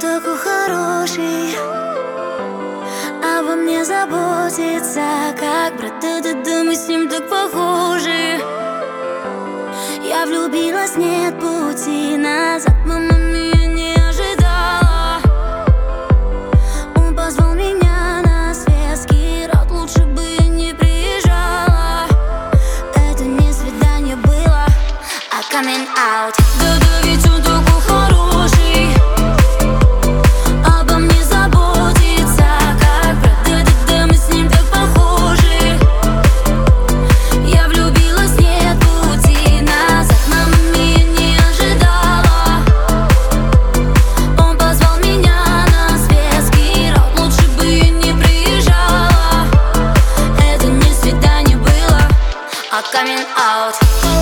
такой хороший, обо мне заботится, как брат. Да-да-да, мы с ним так похожи. Я влюбилась, нет пути назад. Мама меня не ожидала. Он позвал меня на светский рот. Лучше бы я не приезжала. Это не свидание было, а coming out. Да-да, ведь он такой хороший, обо мне заботится, как брат. Да-да-да, мы с ним так похожи. Я влюбилась, нет пути назад. Мама меня не ожидала. Он позвал меня на светский рот. Лучше бы я не приезжала. Это не свидание было, а coming out.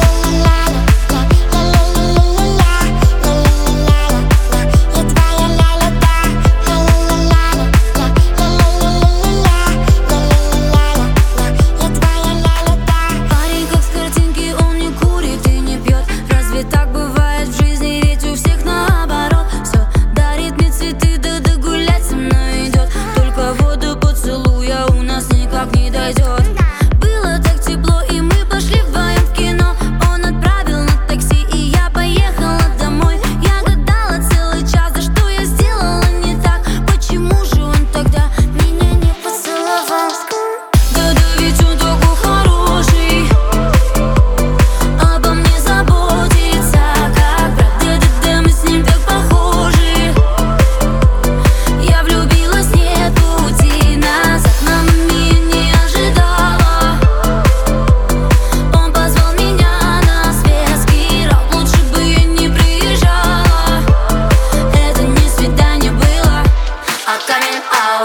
Так бывает в жизни, ведь у всех наоборот. Все дарит мне цветы, да гулять со мной идет. Только вот до поцелуя у нас никак не дойдет. Было так тепло, и мы пошли вдвоем в кино. Он отправил на такси, и я поехала домой. Я гадала целый час, да что я сделала не так. Почему же он тогда меня не поцеловал? Да-да, ведь он такой хороший, обо мне заботится, как брат. Да-да-да, мы с ним так похожи. Я влюбилась, нет пути назад. Мама меня не ожидала. Он позвал меня на светский рот. Лучше бы я не приезжала. Это не свидание было, а coming out.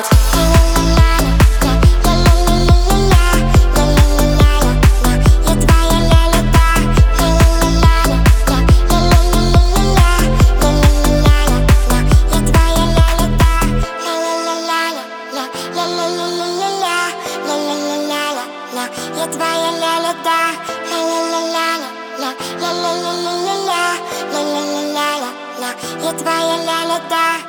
Я твоя ля-ля-да, ля-ля-ля-ля-ля, ля-ля-ля-ля-ля-ля, ля-ля-ля-ля-ля, я твоя ля-ля-да.